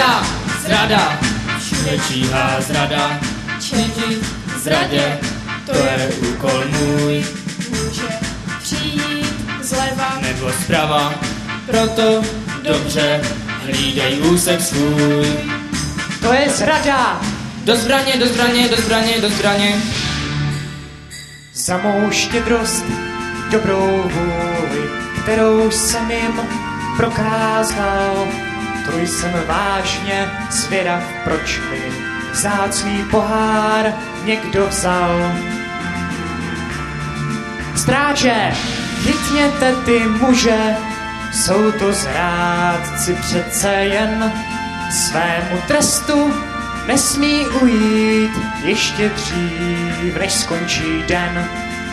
Zrada, zrada, všude číhá zrada. Činit zradě, to je úkol můj. Může přijít zleva Nebo zprava, proto dobře hlídej úsek svůj. To je zrada. Do zbraně, do zbraně, do zbraně, do zbraně. Za mou štědrost, dobrou vůli, kterou jsem jim prokázal. To jsem vážně zvědav, proč mi vzácný pohár někdo vzal. Stráže, chytněte ty muže, jsou to zrádci přece jen. Svému trestu nesmí ujít ještě dřív, než skončí den.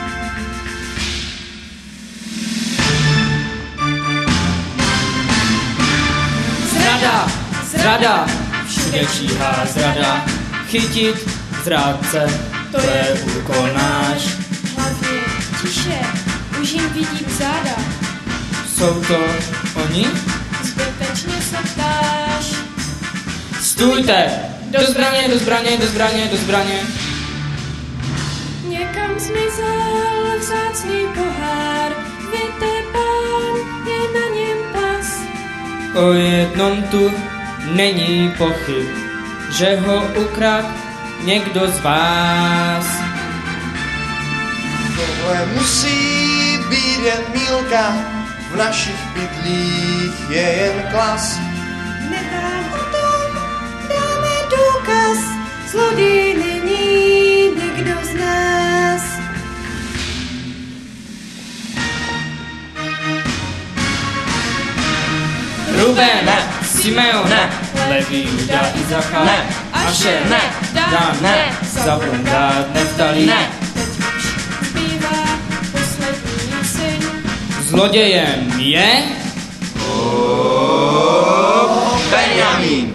Zrada, zrada, všude číhá zrada. Chytit zrádce, to je úkol náš. hlavně tiše, už jim vidím záda. Jsou to oni? Zbytečně se ptáš. Stůjte! Do zbraně, do zbraně, do zbraně, do zbraně. Někam zmizel vzácný pohár, vytepán je na něm pas. O jednom tu není pochyb, že ho ukrad někdo z vás. Tohle musí být jen mýlka, v našich pytlích je jen klas. Nedám o tom, dáme důkaz, zloděj není nikdo z nás. Rubén, ne. Simeon, ne. Leví, Juda, Izachar, ne. Ašer, ne. Dan, ne. Zabun, Gad, Neftali, ne. Teď už zbývá poslední syn. Zlodějem je... Benjamin!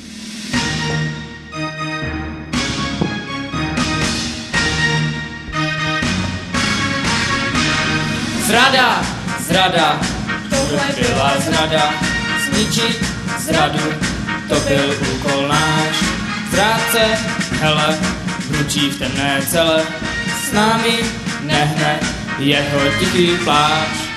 Zrada, zrada, tohle byla zrada. Zničit zradu, to byl úkol náš. Zrádce, hele, hručí v temné cele. S námi nehne jeho tichý pláč.